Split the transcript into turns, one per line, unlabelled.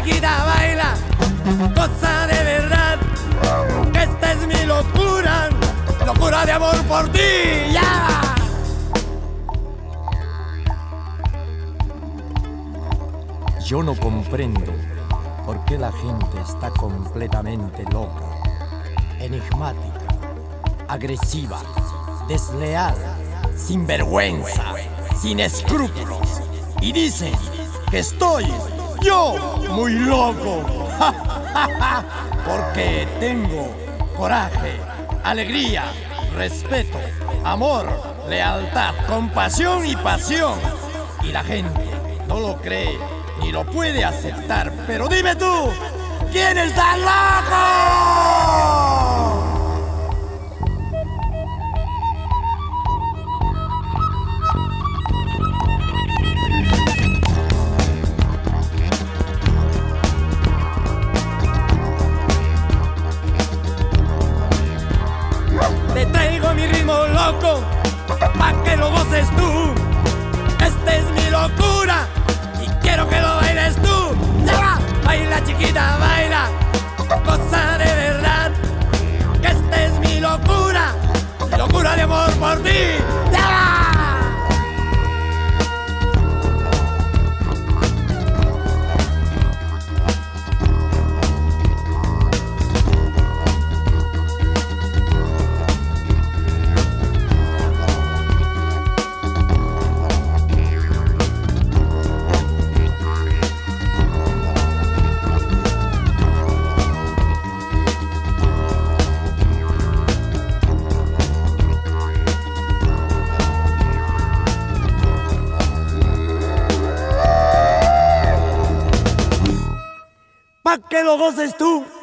chiquita, baila, cosa de verdad, que esta es mi locura, locura de amor por ti, ya.
Yo no comprendo por qué la gente está completamente loca, enigmática, agresiva, desleal, sin vergüenza, sin escrúpulos, y dicen que estoy yo muy loco, porque tengo coraje, alegría, respeto, amor, lealtad, compasión y pasión, y la gente no lo cree ni lo puede aceptar. Pero dime tú, ¿quién está loco?
Te traigo mi ritmo loco, pa' que lo goces tú. Esta es mi locura y quiero que lo bailes tú. ¡Ya! Baila chiquita, baila, cosa de verdad, que esta es mi locura, locura de amor por ti. ¡Ya! Pa' que lo goces tú.